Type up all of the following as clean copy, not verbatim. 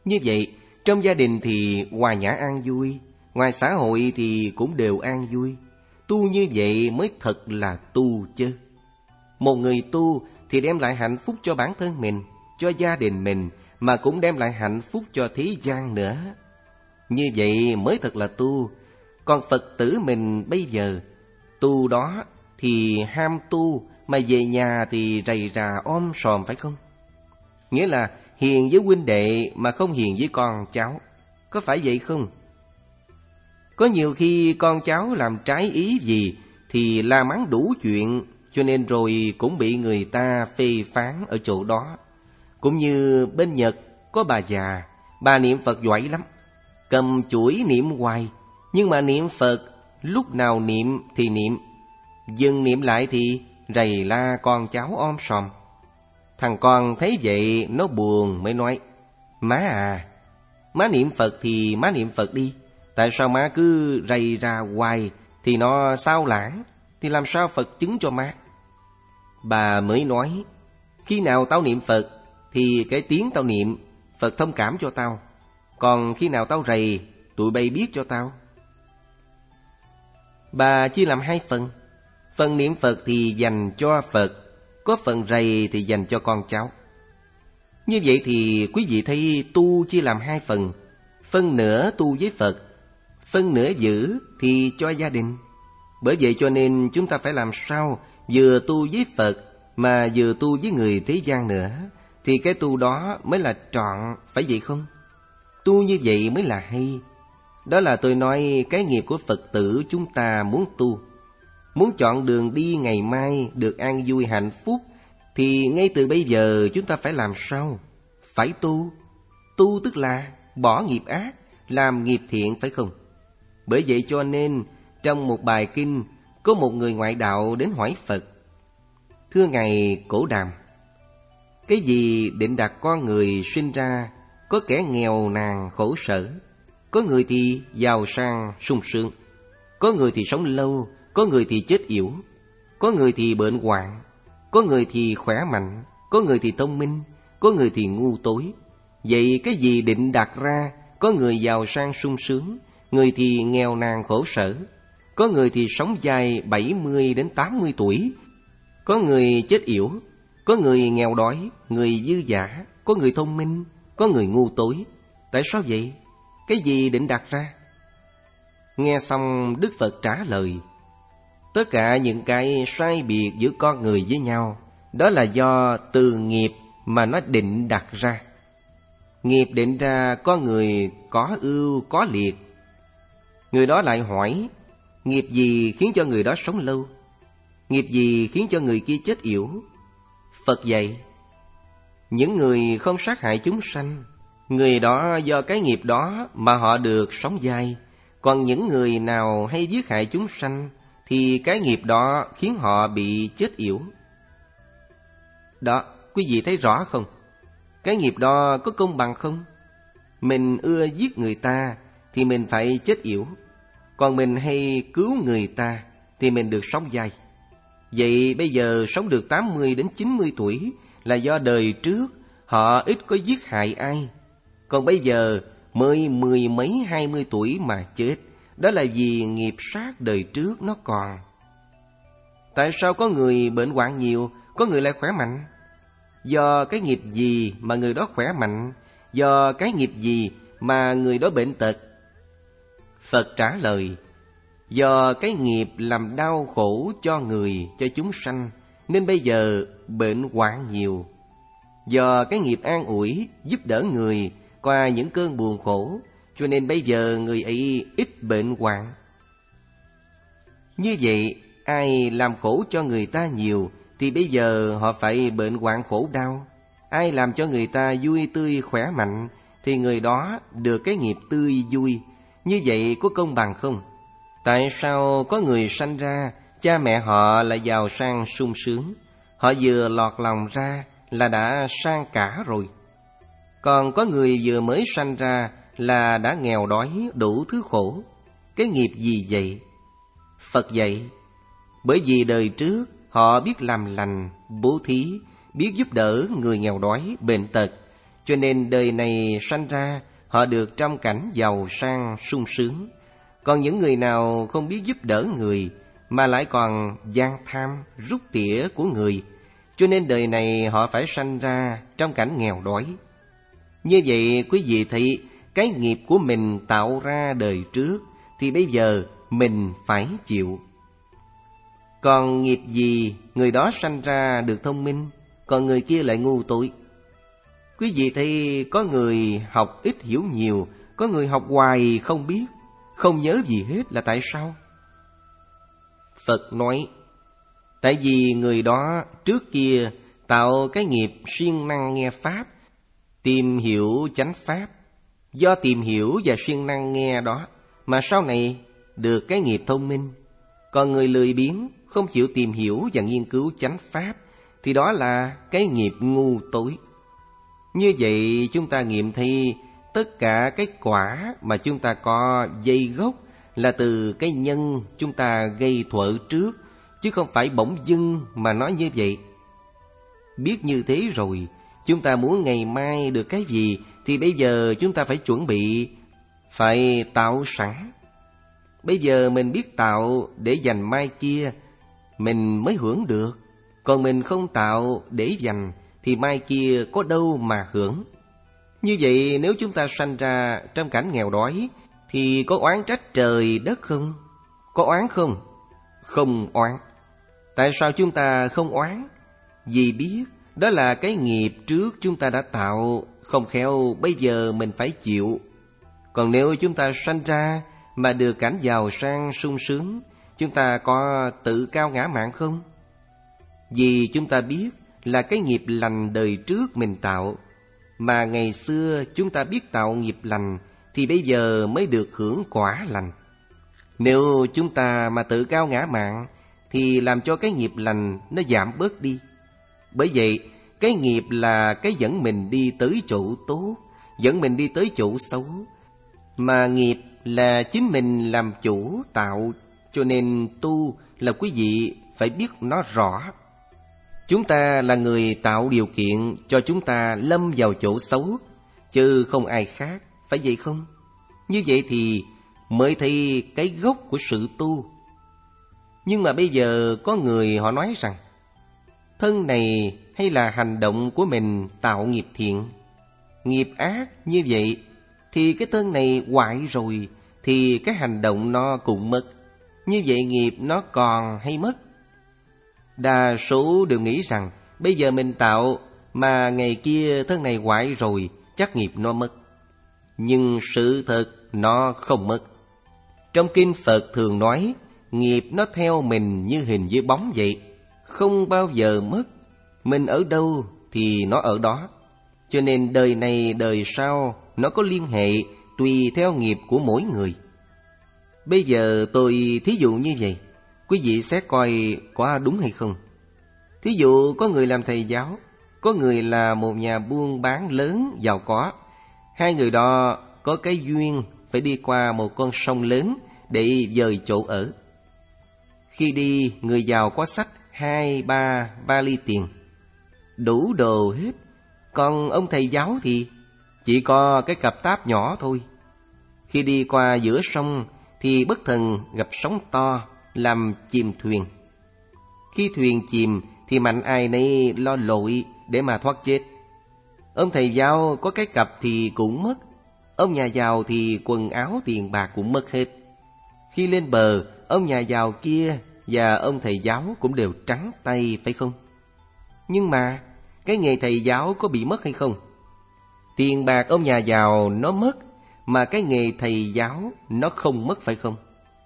Như vậy, trong gia đình thì hòa nhã an vui, ngoài xã hội thì cũng đều an vui. Tu như vậy mới thật là tu chứ. Một người tu thì đem lại hạnh phúc cho bản thân mình, cho gia đình mình, mà cũng đem lại hạnh phúc cho thế gian nữa. Như vậy mới thật là tu. Còn Phật tử mình bây giờ, tu đó thì ham tu, mà về nhà thì rầy rà om sòm, phải không? Nghĩa là hiền với huynh đệ mà không hiền với con cháu. Có phải vậy không? Có nhiều khi con cháu làm trái ý gì thì la mắng đủ chuyện, cho nên rồi cũng bị người ta phê phán ở chỗ đó. Cũng như bên Nhật có bà già, bà niệm Phật giỏi lắm, cầm chuỗi niệm hoài, nhưng mà niệm Phật lúc nào niệm thì niệm, dừng niệm lại thì rầy la con cháu om sòm. Thằng con thấy vậy nó buồn mới nói: má à, má niệm Phật thì má niệm Phật đi, tại sao má cứ rầy ra hoài thì nó sao lãng, thì làm sao Phật chứng cho má? Bà mới nói: khi nào tao niệm Phật thì cái tiếng tao niệm, Phật thông cảm cho tao. Còn khi nào tao rầy, tụi bay biết cho tao. Bà chia làm hai phần. Phần niệm Phật thì dành cho Phật, có phần rầy thì dành cho con cháu. Như vậy thì quý vị thấy tu chia làm hai phần. Phân nửa tu với Phật, phân nửa giữ thì cho gia đình. Bởi vậy cho nên chúng ta phải làm sao vừa tu với Phật mà vừa tu với người thế gian nữa, thì cái tu đó mới là trọn, phải vậy không? Tu như vậy mới là hay. Đó là tôi nói cái nghiệp của Phật tử chúng ta muốn tu. Muốn chọn đường đi ngày mai được an vui hạnh phúc, thì ngay từ bây giờ chúng ta phải làm sao? Phải tu. Tu tức là bỏ nghiệp ác, làm nghiệp thiện, phải không? Bởi vậy cho nên trong một bài kinh, có một người ngoại đạo đến hỏi Phật: thưa Ngài Cổ Đàm, cái gì định đặt con người sinh ra có kẻ nghèo nàn khổ sở, có người thì giàu sang sung sướng, có người thì sống lâu, có người thì chết yểu, có người thì bệnh hoạn, có người thì khỏe mạnh, có người thì thông minh, có người thì ngu tối. Vậy cái gì định đặt ra có người giàu sang sung sướng, người thì nghèo nàn khổ sở, có người thì sống dài 70 đến 80 tuổi, có người chết yểu, có người nghèo đói, người dư dả, có người thông minh, có người ngu tối. Tại sao vậy? Cái gì định đặt ra? Nghe xong Đức Phật trả lời: tất cả những cái sai biệt giữa con người với nhau, đó là do từ nghiệp mà nó định đặt ra. Nghiệp định ra con người có ưu có liệt. Người đó lại hỏi: nghiệp gì khiến cho người đó sống lâu? Nghiệp gì khiến cho người kia chết yểu? Phật dạy: những người không sát hại chúng sanh, người đó do cái nghiệp đó mà họ được sống dài. Còn những người nào hay giết hại chúng sanh thì cái nghiệp đó khiến họ bị chết yểu. Đó, quý vị thấy rõ không? Cái nghiệp đó có công bằng không? Mình ưa giết người ta thì mình phải chết yểu, còn mình hay cứu người ta thì mình được sống dài. Vậy bây giờ sống được 80 đến 90 tuổi là do đời trước họ ít có giết hại ai. Còn bây giờ mới 10 mấy 20 tuổi mà chết, đó là vì nghiệp sát đời trước nó còn. Tại sao có người bệnh hoạn nhiều, có người lại khỏe mạnh? Do cái nghiệp gì mà người đó khỏe mạnh? Do cái nghiệp gì mà người đó bệnh tật? Phật trả lời: do cái nghiệp làm đau khổ cho người, cho chúng sanh, nên bây giờ bệnh hoạn nhiều. Do cái nghiệp an ủi, giúp đỡ người qua những cơn buồn khổ, cho nên bây giờ người ấy ít bệnh hoạn. Như vậy, ai làm khổ cho người ta nhiều thì bây giờ họ phải bệnh hoạn khổ đau. Ai làm cho người ta vui tươi khỏe mạnh thì người đó được cái nghiệp tươi vui. Như vậy có công bằng không? Tại sao có người sanh ra cha mẹ họ là giàu sang sung sướng, họ vừa lọt lòng ra là đã sang cả rồi? Còn có người vừa mới sanh ra là đã nghèo đói đủ thứ khổ. Cái nghiệp gì vậy? Phật dạy: bởi vì đời trước họ biết làm lành, bố thí, biết giúp đỡ người nghèo đói, bệnh tật, Cho nên đời này sanh ra, họ được trong cảnh giàu sang sung sướng. Còn những người nào không biết giúp đỡ người, mà lại còn gian tham, rút tỉa của người, cho nên đời này họ phải sanh ra trong cảnh nghèo đói. Như vậy quý vị thấy, cái nghiệp của mình tạo ra đời trước thì bây giờ mình phải chịu. Còn nghiệp gì người đó sanh ra được thông minh, còn người kia lại ngu tối. Quý vị thấy có người học ít hiểu nhiều, có người học hoài không biết, không nhớ gì hết là tại sao? Phật nói, tại vì người đó trước kia tạo cái nghiệp siêng năng nghe Pháp, tìm hiểu chánh Pháp. Do tìm hiểu và siêng năng nghe đó mà sau này được cái nghiệp thông minh. Còn người lười biếng, không chịu tìm hiểu và nghiên cứu chánh Pháp thì đó là cái nghiệp ngu tối. Như vậy chúng ta nghiệm thấy tất cả cái quả mà chúng ta có dây gốc là từ cái nhân chúng ta gây thuở trước, chứ không phải bỗng dưng mà nói như vậy. Biết như thế rồi, chúng ta muốn ngày mai được cái gì thì bây giờ chúng ta phải chuẩn bị, phải tạo sẵn. Bây giờ mình biết tạo để dành mai kia, mình mới hưởng được. Còn mình không tạo để dành thì mai kia có đâu mà hưởng. Như vậy nếu chúng ta sanh ra trong cảnh nghèo đói thì có oán trách trời đất không? Có oán không? Không oán. Tại sao chúng ta không oán? Vì biết đó là cái nghiệp trước chúng ta đã tạo, không khéo bây giờ mình phải chịu. Còn nếu chúng ta sanh ra mà được cảnh giàu sang sung sướng, chúng ta có tự cao ngã mạn không? Vì chúng ta biết là cái nghiệp lành đời trước mình tạo, mà ngày xưa chúng ta biết tạo nghiệp lành thì bây giờ mới được hưởng quả lành. Nếu chúng ta mà tự cao ngã mạn thì làm cho cái nghiệp lành nó giảm bớt đi. Bởi vậy cái nghiệp là cái dẫn mình đi tới chỗ tốt, dẫn mình đi tới chỗ xấu. Mà nghiệp là chính mình làm chủ tạo, cho nên tu là quý vị phải biết nó rõ. Chúng ta là người tạo điều kiện cho chúng ta lâm vào chỗ xấu, chứ không ai khác, phải vậy không? Như vậy thì mới thấy cái gốc của sự tu. Nhưng mà bây giờ có người họ nói rằng thân này hay là hành động của mình tạo nghiệp thiện, nghiệp ác như vậy thì cái thân này hoại rồi thì cái hành động nó cũng mất. Như vậy nghiệp nó còn hay mất? Đa số đều nghĩ rằng bây giờ mình tạo mà ngày kia thân này hoại rồi chắc nghiệp nó mất. Nhưng sự thật nó không mất. Trong kinh Phật thường nói nghiệp nó theo mình như hình với bóng vậy, không bao giờ mất. Mình ở đâu thì nó ở đó. Cho nên đời này đời sau nó có liên hệ tùy theo nghiệp của mỗi người. Bây giờ tôi thí dụ như vậy, quý vị xét coi có đúng hay không. Thí dụ có người làm thầy giáo, có người là một nhà buôn bán lớn giàu có. Hai người đó có cái duyên phải đi qua một con sông lớn để dời chỗ ở. Khi đi, người giàu có xách 2-3 vali tiền, đủ đồ hết. Còn ông thầy giáo thì chỉ có cái cặp táp nhỏ thôi. Khi đi qua giữa sông thì bất thần gặp sóng to làm chìm thuyền. Khi thuyền chìm thì mạnh ai nấy lo lội để mà thoát chết. Ông thầy giáo có cái cặp thì cũng mất. Ông nhà giàu thì quần áo tiền bạc cũng mất hết. Khi lên bờ, ông nhà giàu kia và ông thầy giáo cũng đều trắng tay, phải không? Nhưng mà cái nghề thầy giáo có bị mất hay không? Tiền bạc ông nhà giàu nó mất, mà cái nghề thầy giáo nó không mất, phải không?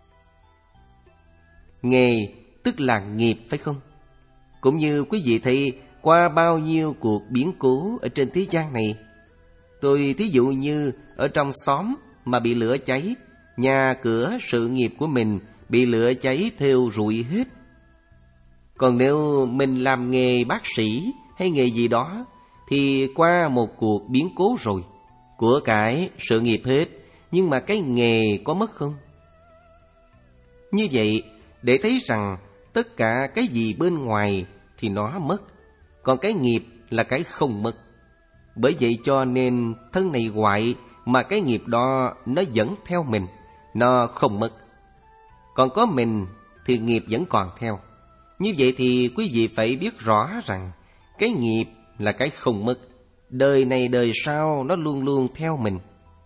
Nghề tức là nghiệp, phải không? Cũng như quý vị thấy qua bao nhiêu cuộc biến cố ở trên thế gian này. Tôi thí dụ như ở trong xóm mà bị lửa cháy, nhà cửa sự nghiệp của mình bị lửa cháy thiêu rụi hết. Còn nếu mình làm nghề bác sĩ hay nghề gì đó thì qua một cuộc biến cố rồi, của cải sự nghiệp hết, nhưng mà cái nghề có mất không? Như vậy để thấy rằng tất cả cái gì bên ngoài thì nó mất, còn cái nghiệp là cái không mất. Bởi vậy cho nên thân này hoại mà cái nghiệp đó nó vẫn theo mình, nó không mất. Còn có mình thì nghiệp vẫn còn theo. Như vậy thì quý vị phải biết rõ rằng cái nghiệp là cái không mất. Đời này đời sau nó luôn luôn theo mình.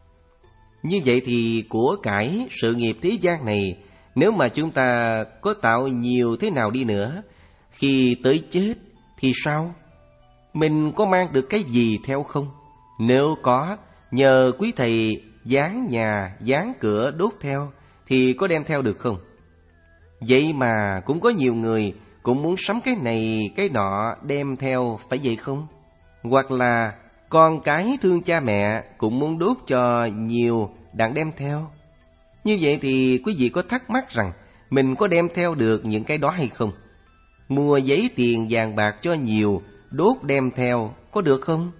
Như vậy thì của cải sự nghiệp thế gian này, nếu mà chúng ta có tạo nhiều thế nào đi nữa, khi tới chết thì sao? Mình có mang được cái gì theo không? Nếu có, nhờ quý thầy dán nhà, dán cửa đốt theo, thì có đem theo được không? Vậy mà cũng có nhiều người cũng muốn sắm cái này, cái nọ đem theo, phải vậy không? Hoặc là con cái thương cha mẹ cũng muốn đốt cho nhiều đặng đem theo. Như vậy thì quý vị có thắc mắc rằng mình có đem theo được những cái đó hay không? Mua giấy tiền vàng bạc cho nhiều, đốt đem theo, có được không?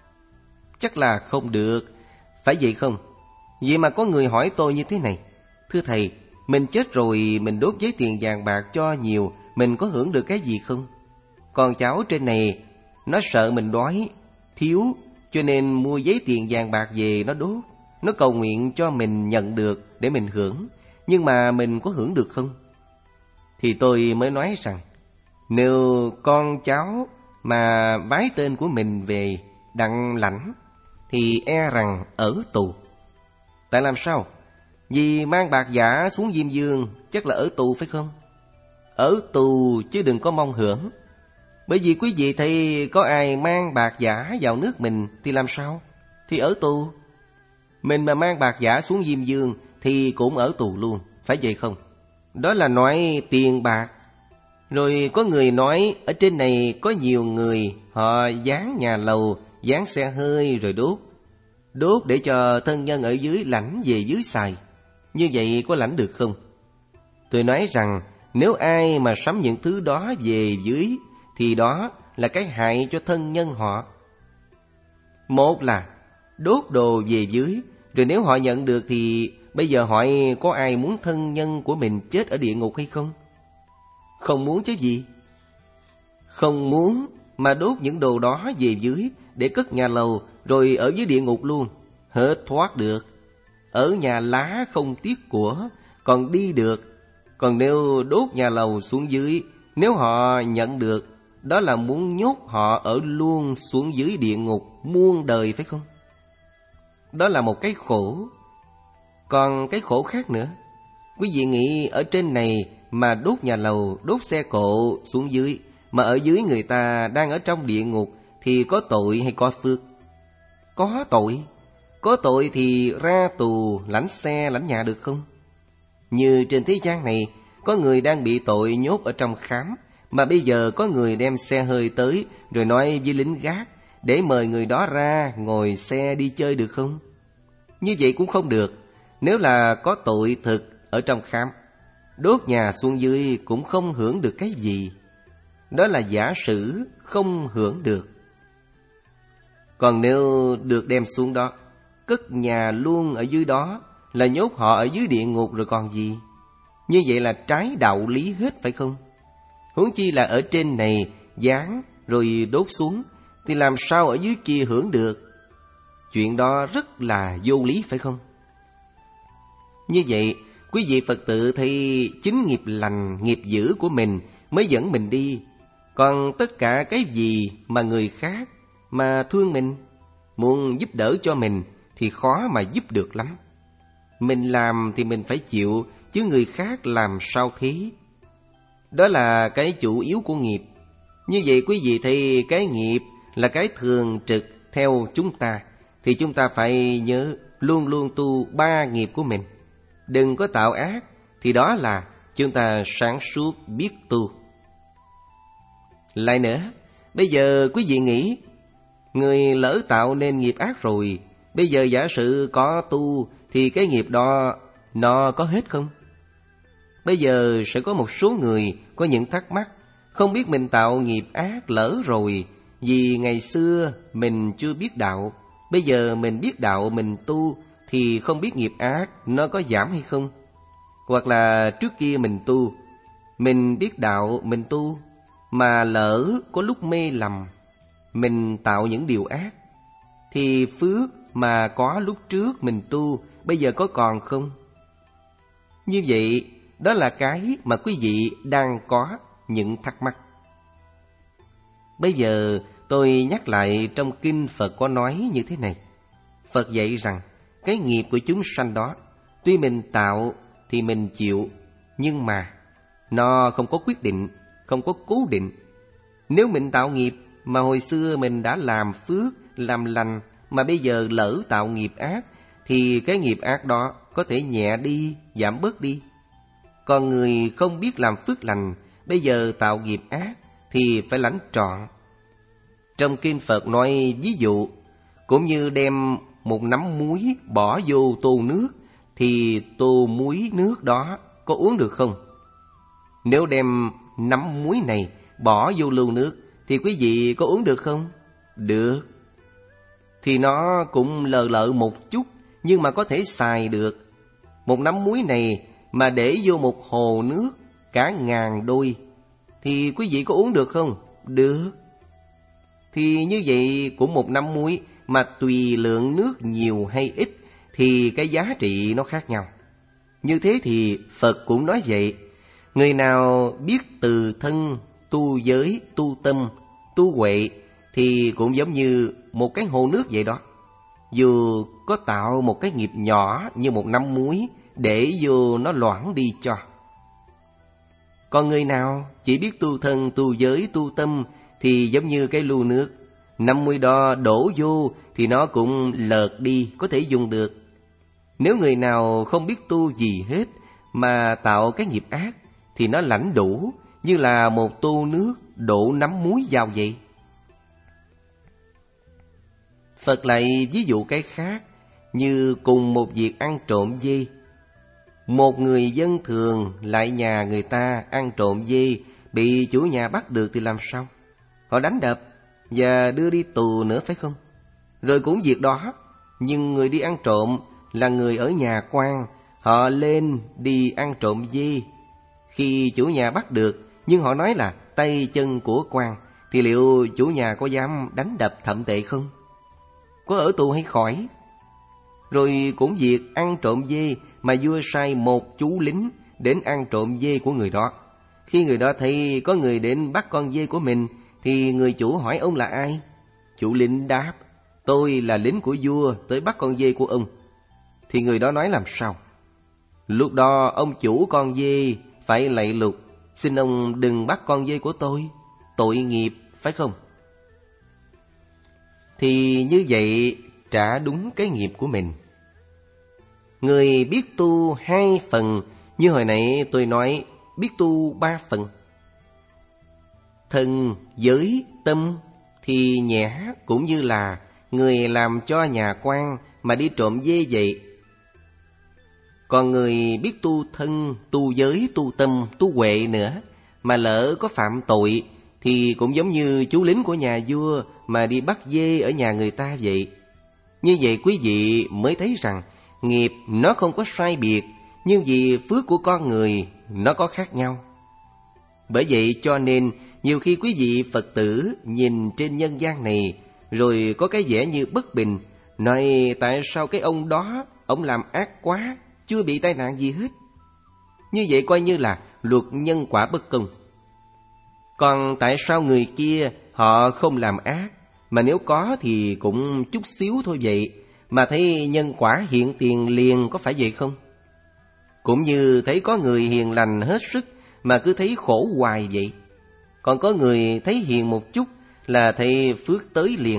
Chắc là không được, phải vậy không? Vậy mà có người hỏi tôi như thế này: thưa thầy, mình chết rồi mình đốt giấy tiền vàng bạc cho nhiều, mình có hưởng được cái gì không? Con cháu trên này nó sợ mình đói, thiếu, cho nên mua giấy tiền vàng bạc về nó đốt. Nó cầu nguyện cho mình nhận được để mình hưởng, nhưng mà mình có hưởng được không? Thì tôi mới nói rằng nếu con cháu mà bái tên của mình về đặng lãnh thì e rằng ở tù. Tại làm sao? Vì mang bạc giả xuống Diêm Vương chắc là ở tù phải không? Ở tù chứ đừng có mong hưởng. Bởi vì quý vị thấy có ai mang bạc giả vào nước mình thì làm sao? Thì ở tù. Mình mà mang bạc giả xuống Diêm Vương thì cũng ở tù luôn, phải vậy không? Đó là nói tiền bạc. Rồi có người nói ở trên này có nhiều người họ dán nhà lầu, dán xe hơi rồi đốt. Đốt để cho thân nhân ở dưới lãnh về dưới xài. Như vậy có lãnh được không? Tôi nói rằng nếu ai mà sắm những thứ đó về dưới thì đó là cái hại cho thân nhân họ. Một là đốt đồ về dưới, rồi nếu họ nhận được thì bây giờ hỏi có ai muốn thân nhân của mình chết ở địa ngục hay không? Không muốn chứ gì. Không muốn mà đốt những đồ đó về dưới để cất nhà lầu rồi ở dưới địa ngục luôn, hết thoát được. Ở nhà lá không tiếc của, còn đi được. Còn nếu đốt nhà lầu xuống dưới, nếu họ nhận được, đó là muốn nhốt họ ở luôn xuống dưới địa ngục muôn đời phải không? Đó là một cái khổ. Còn cái khổ khác nữa. Quý vị nghĩ ở trên này mà đốt nhà lầu, đốt xe cộ xuống dưới, mà ở dưới người ta đang ở trong địa ngục thì có tội hay có phước? Có tội. Có tội thì ra tù lãnh xe lãnh nhà được không? Như trên thế gian này có người đang bị tội nhốt ở trong khám, mà bây giờ có người đem xe hơi tới rồi nói với lính gác để mời người đó ra ngồi xe đi chơi được không? Như vậy cũng không được. Nếu là có tội thực ở trong khám, đốt nhà xuống dưới cũng không hưởng được cái gì. Đó là giả sử không hưởng được. Còn nếu được đem xuống đó, cất nhà luôn ở dưới đó, là nhốt họ ở dưới địa ngục rồi còn gì. Như vậy là trái đạo lý hết phải không? Huống chi là ở trên này dán rồi đốt xuống, thì làm sao ở dưới kia hưởng được? Chuyện đó rất là vô lý phải không? Như vậy, quý vị Phật tử thấy chính nghiệp lành, nghiệp dữ của mình mới dẫn mình đi. Còn tất cả cái gì mà người khác mà thương mình, muốn giúp đỡ cho mình thì khó mà giúp được lắm. Mình làm thì mình phải chịu, chứ người khác làm sao thế? Đó là cái chủ yếu của nghiệp. Như vậy quý vị thấy cái nghiệp là cái thường trực theo chúng ta, thì chúng ta phải nhớ luôn luôn tu 3 nghiệp của mình. Đừng có tạo ác, thì đó là chúng ta sáng suốt biết tu. Lại nữa, bây giờ quý vị nghĩ, người lỡ tạo nên nghiệp ác rồi, bây giờ giả sử có tu thì cái nghiệp đó nó có hết không? Bây giờ sẽ có một số người có những thắc mắc, không biết mình tạo nghiệp ác lỡ rồi, vì ngày xưa mình chưa biết đạo, bây giờ mình biết đạo mình tu thì không biết nghiệp ác nó có giảm hay không? Hoặc là trước kia mình tu, mình biết đạo mình tu, mà lỡ có lúc mê lầm, mình tạo những điều ác, thì phước mà có lúc trước mình tu bây giờ có còn không? Như vậy, đó là cái mà quý vị đang có những thắc mắc. Bây giờ tôi nhắc lại, trong kinh Phật có nói như thế này. Phật dạy rằng cái nghiệp của chúng sanh đó, tuy mình tạo thì mình chịu, nhưng mà nó không có quyết định, không có cố định. Nếu mình tạo nghiệp mà hồi xưa mình đã làm phước, làm lành, mà bây giờ lỡ tạo nghiệp ác, thì cái nghiệp ác đó có thể nhẹ đi, giảm bớt đi. Còn người không biết làm phước lành, bây giờ tạo nghiệp ác thì phải lãnh trọn. Trong kinh Phật nói ví dụ, cũng như đem một nắm muối bỏ vô tô nước, thì tô muối nước đó có uống được không? Nếu đem nắm muối này bỏ vô lưu nước, thì quý vị có uống được không? Được. Thì nó cũng lờ lợ một chút, nhưng mà có thể xài được. Một nắm muối này mà để vô một hồ nước cả ngàn đôi, thì quý vị có uống được không? Được. Thì như vậy cũng một nắm muối, mà tùy lượng nước nhiều hay ít thì cái giá trị nó khác nhau. Như thế thì Phật cũng nói vậy. Người nào biết từ thân, tu giới, tu tâm, tu huệ thì cũng giống như một cái hồ nước vậy đó. Dù có tạo một cái nghiệp nhỏ như một nắm muối để vô nó loãng đi cho. Còn người nào chỉ biết tu thân, tu giới, tu tâm thì giống như cái lu nước. Nắm muối đó đổ vô thì nó cũng lợt đi, có thể dùng được. Nếu người nào không biết tu gì hết mà tạo cái nghiệp ác, thì nó lãnh đủ như là một tô nước đổ nắm muối vào vậy. Phật lại ví dụ cái khác, như cùng một việc ăn trộm dê. Một người dân thường lại nhà người ta ăn trộm dê, bị chủ nhà bắt được thì làm sao? Họ đánh đập và đưa đi tù nữa, phải không? Rồi cũng việc đó, nhưng người đi ăn trộm là người ở nhà quan, họ lên đi ăn trộm dê. Khi chủ nhà bắt được, nhưng họ nói là tay chân của quan, thì liệu chủ nhà có dám đánh đập thậm tệ không? Có ở tù hay khỏi? Rồi cũng việc ăn trộm dê mà vua sai một chú lính đến ăn trộm dê của người đó. Khi người đó thấy có người đến bắt con dê của mình, thì người chủ hỏi ông là ai? Chủ lính đáp, tôi là lính của vua tới bắt con dê của ông. Thì người đó nói làm sao? Lúc đó ông chủ con dê phải lạy lục, xin ông đừng bắt con dê của tôi, tội nghiệp, phải không? Thì như vậy trả đúng cái nghiệp của mình. Người biết tu 2 phần, như hồi nãy tôi nói biết tu 3 phần. Thân, giới, tâm thì nhẹ, cũng như là người làm cho nhà quan mà đi trộm dê vậy. Còn người biết tu thân, tu giới, tu tâm, tu huệ nữa, mà lỡ có phạm tội, thì cũng giống như chú lính của nhà vua mà đi bắt dê ở nhà người ta vậy. Như vậy quý vị mới thấy rằng nghiệp nó không có sai biệt, nhưng vì phước của con người nó có khác nhau. Bởi vậy cho nên nhiều khi quý vị Phật tử nhìn trên nhân gian này, rồi có cái vẻ như bất bình, nói tại sao cái ông đó, ông làm ác quá, chưa bị tai nạn gì hết. Như vậy coi như là luật nhân quả bất công. Còn tại sao người kia họ không làm ác, mà nếu có thì cũng chút xíu thôi vậy, mà thấy nhân quả hiện tiền liền, có phải vậy không? Cũng như thấy có người hiền lành hết sức mà cứ thấy khổ hoài vậy. Còn có người thấy hiền một chút là thấy phước tới liền.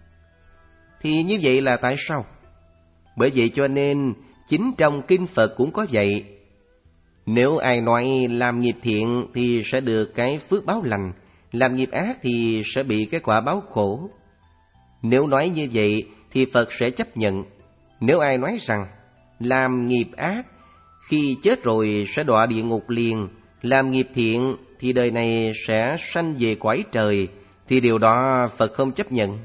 Thì như vậy là tại sao? Bởi vậy cho nên chính trong kinh Phật cũng có vậy. Nếu ai nói làm nghiệp thiện thì sẽ được cái phước báo lành, làm nghiệp ác thì sẽ bị cái quả báo khổ. Nếu nói như vậy thì Phật sẽ chấp nhận. Nếu ai nói rằng làm nghiệp ác, khi chết rồi sẽ đọa địa ngục liền, làm nghiệp thiện thì đời này sẽ sanh về cõi trời, thì điều đó Phật không chấp nhận.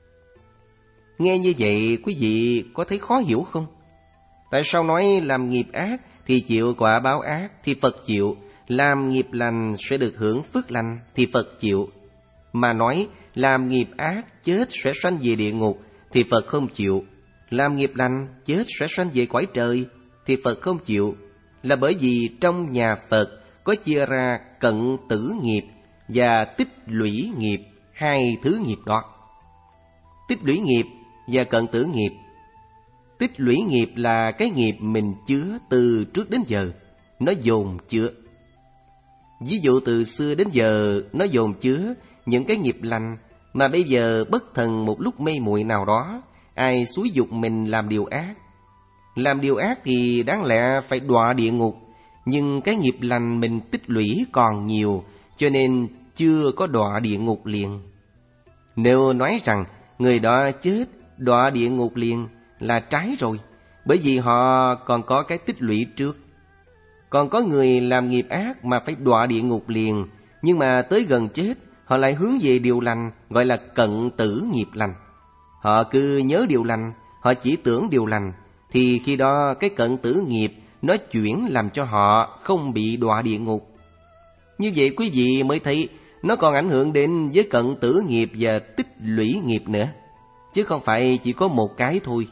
Nghe như vậy quý vị có thấy khó hiểu không? Tại sao nói làm nghiệp ác thì chịu quả báo ác thì Phật chịu, làm nghiệp lành sẽ được hưởng phước lành thì Phật chịu, mà nói làm nghiệp ác chết sẽ sanh về địa ngục thì Phật không chịu. Làm nghiệp lành chết sẽ sanh về cõi trời thì Phật không chịu, là bởi vì trong nhà Phật có chia ra cận tử nghiệp và tích lũy nghiệp, hai thứ nghiệp đó. Tích lũy nghiệp và cận tử nghiệp. Tích lũy nghiệp là cái nghiệp mình chứa từ trước đến giờ, nó dồn chứa. Ví dụ từ xưa đến giờ nó dồn chứa những cái nghiệp lành, mà bây giờ bất thần một lúc mê muội nào đó, ai xúi giục mình làm điều ác. Làm điều ác thì đáng lẽ phải đọa địa ngục, nhưng cái nghiệp lành mình tích lũy còn nhiều, cho nên chưa có đọa địa ngục liền. Nếu nói rằng người đó chết đọa địa ngục liền là trái rồi, bởi vì họ còn có cái tích lũy trước. Còn có người làm nghiệp ác mà phải đọa địa ngục liền, nhưng mà tới gần chết họ lại hướng về điều lành, gọi là cận tử nghiệp lành. Họ cứ nhớ điều lành, họ chỉ tưởng điều lành, thì khi đó cái cận tử nghiệp nó chuyển làm cho họ không bị đọa địa ngục. Như vậy quý vị mới thấy nó còn ảnh hưởng đến với cận tử nghiệp và tích lũy nghiệp nữa, chứ không phải chỉ có một cái thôi.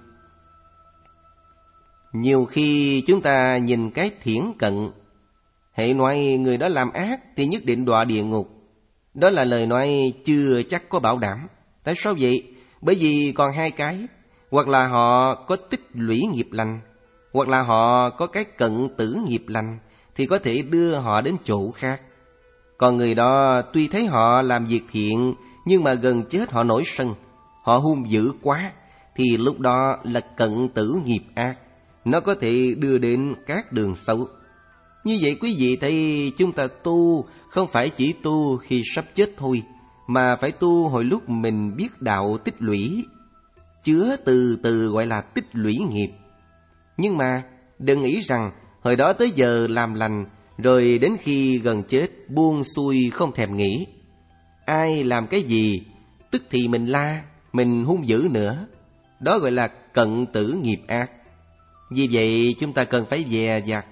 Nhiều khi chúng ta nhìn cái thiển cận, hễ nói người đó làm ác thì nhất định đọa địa ngục. Đó là lời nói chưa chắc có bảo đảm. Tại sao vậy? Bởi vì còn hai cái, hoặc là họ có tích lũy nghiệp lành, hoặc là họ có cái cận tử nghiệp lành, thì có thể đưa họ đến chỗ khác. Còn người đó tuy thấy họ làm việc thiện, nhưng mà gần chết họ nổi sân, họ hung dữ quá, thì lúc đó là cận tử nghiệp ác, nó có thể đưa đến các đường xấu. Như vậy quý vị thấy chúng ta tu không phải chỉ tu khi sắp chết thôi, mà phải tu hồi lúc mình biết đạo tích lũy, chứa từ từ gọi là tích lũy nghiệp. Nhưng mà đừng nghĩ rằng hồi đó tới giờ làm lành, rồi đến khi gần chết buông xuôi không thèm nghĩ. Ai làm cái gì tức thì mình la, mình hung dữ nữa. Đó gọi là cận tử nghiệp ác. Vì vậy chúng ta cần phải dè dặt.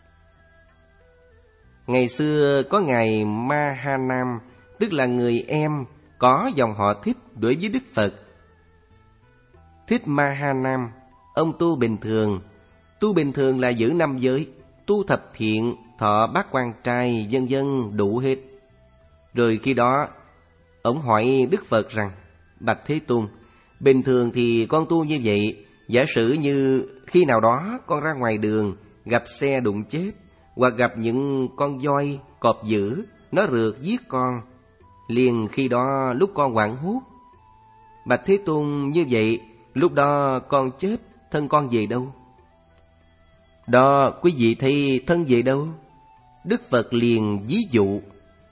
Ngày xưa có ngài Ma Ha Nam, tức là người em có dòng họ Thích đối với Đức Phật. Thích Ma Ha Nam, ông tu bình thường. Tu bình thường là giữ năm giới, tu thập thiện, thọ bát quan trai, vân vân đủ hết. Rồi khi đó ông hỏi Đức Phật rằng: Bạch Thế Tôn, bình thường thì con tu như vậy, giả sử như khi nào đó con ra ngoài đường gặp xe đụng chết, hoặc gặp những con voi, cọp dữ nó rượt giết con, liền khi đó lúc con hoảng hốt. Bạch Thế Tôn, như vậy lúc đó con chết, thân con về đâu? Đó quý vị thấy thân về đâu? Đức Phật liền ví dụ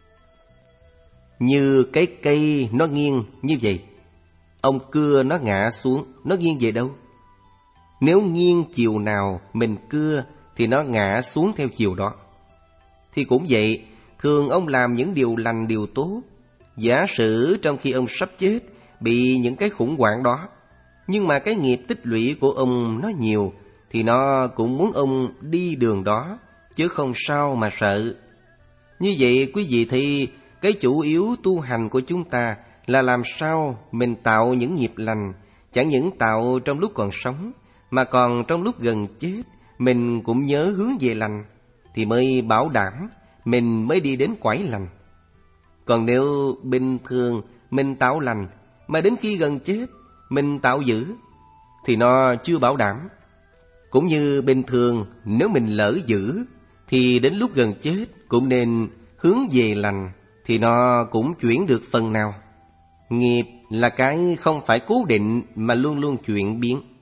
như cái cây nó nghiêng như vậy, ông cưa nó ngã xuống, nó nghiêng về đâu? Nếu nghiêng chiều nào mình cưa thì nó ngã xuống theo chiều đó. Thì cũng vậy, thường ông làm những điều lành điều tốt. Giả sử trong khi ông sắp chết bị những cái khủng hoảng đó, nhưng mà cái nghiệp tích lũy của ông nó nhiều, thì nó cũng muốn ông đi đường đó, chứ không sao mà sợ. Như vậy quý vị thấy cái chủ yếu tu hành của chúng ta là làm sao mình tạo những nghiệp lành, chẳng những tạo trong lúc còn sống, mà còn trong lúc gần chết mình cũng nhớ hướng về lành, thì mới bảo đảm mình mới đi đến cõi lành. Còn nếu bình thường mình tạo lành, mà đến khi gần chết mình tạo dữ, thì nó chưa bảo đảm. Cũng như bình thường nếu mình lỡ dữ, thì đến lúc gần chết cũng nên hướng về lành, thì nó cũng chuyển được phần nào. Nghiệp là cái không phải cố định mà luôn luôn chuyển biến.